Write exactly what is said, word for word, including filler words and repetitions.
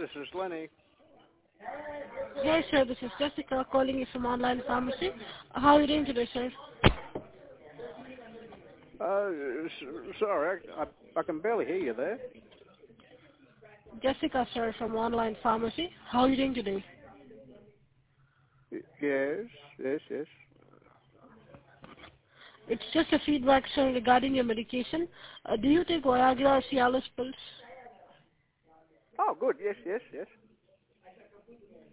this is Lenny. Hey, sir, this is Jessica calling you from online pharmacy. How are you doing today, sir? Uh, s- sorry, I, I, I can barely hear you there. Jessica, sir, from online pharmacy. How are you doing today? Y- Yes, yes, yes. It's just a feedback, sir, regarding your medication. Uh, do you take Viagra or Cialis pills? Oh, good. Yes, yes, yes.